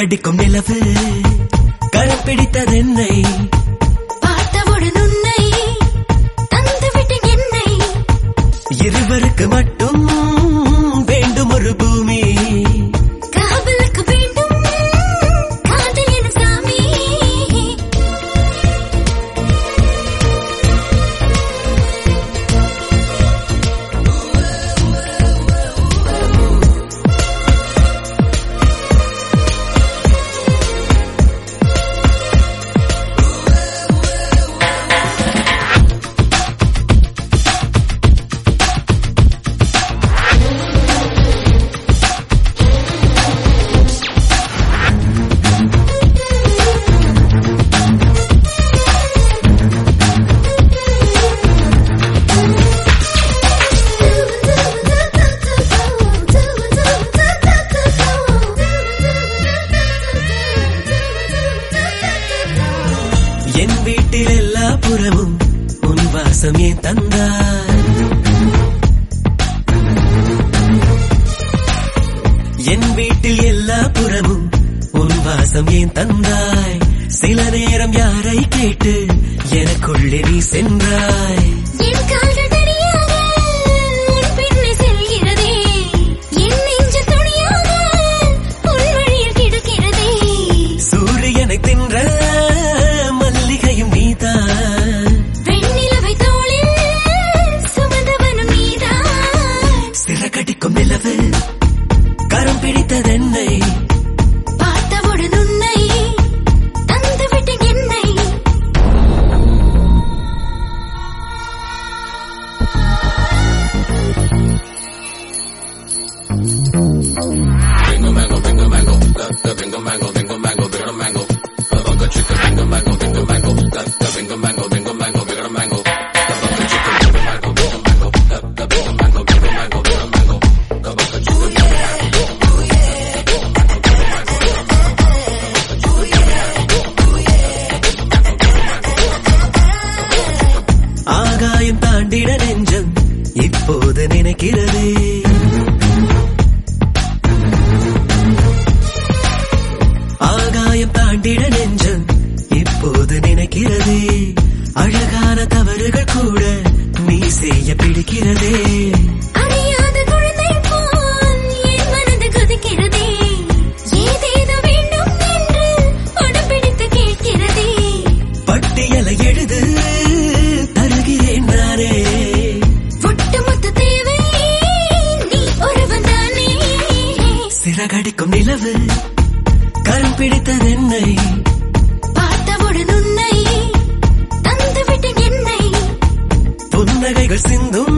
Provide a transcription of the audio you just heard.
சிறகடிக்கும் நிலவு கரம் பிடித்ததென்னை பார்த்தவுடன் உன்னை தந்துவிட்டேன் என்னை இருவருக்கு மட்டும் வேண்டும் ஒரு பூமி காவலுக்கு வேண்டும் காதல் எனும் சாமி என் வீட்டில் எல்லா புறமும் உன் வாசம் ஏன் தந்தாய் என் வீட்டில் எல்லா புறமும் உன் வாசம் ஏன் தந்தாய் சில நேரம் யாரை கேட்டு எனக்குள்ளே நீ சென்றாய் என் கால்கள் தனியாக உன் பின்னே செல்கிறதே என் நெஞ்சு துணியாக உன் வழியில் கிடக்கிறதே சூரியனை தின்ற மல்லிகையும் நீதான் வெண்ணிலவை தோளில் சுமந்தவனும் நீதான் சிறகடிக்கும் நிலவு கரம் பிடித்ததென்னை பார்த்தவுடன் உன்னை தந்துவிட்டேன் என்னை ஆகாயம் தாண்டிட நெஞ்சம் இப்போது நினைக்கிறதே ஆகாயம் தாண்டிட நெஞ்சம் இப்போது நினைக்கிறதே அழகான தவறுகள் கூட நீ செய்ய பிடிக்கிறதே அறியாத குழந்தை போல் என் மனது கொதிக்கிறதே ஏதேதோ வேண்டும் என்று உடம்பிடித்து கேட்கிறதே பட்டியலை எழுது தருகிறேன் நானே ஒட்டுமொத்த தேவை நீ ஒருவன் தானே சிறகடிக்கும் நிலவு கரம் பிடித்ததென்னை பார்த்தவுடன் உன்னை தந்துவிட்டேன் என்னை புன்னகைகள் சிந்தும்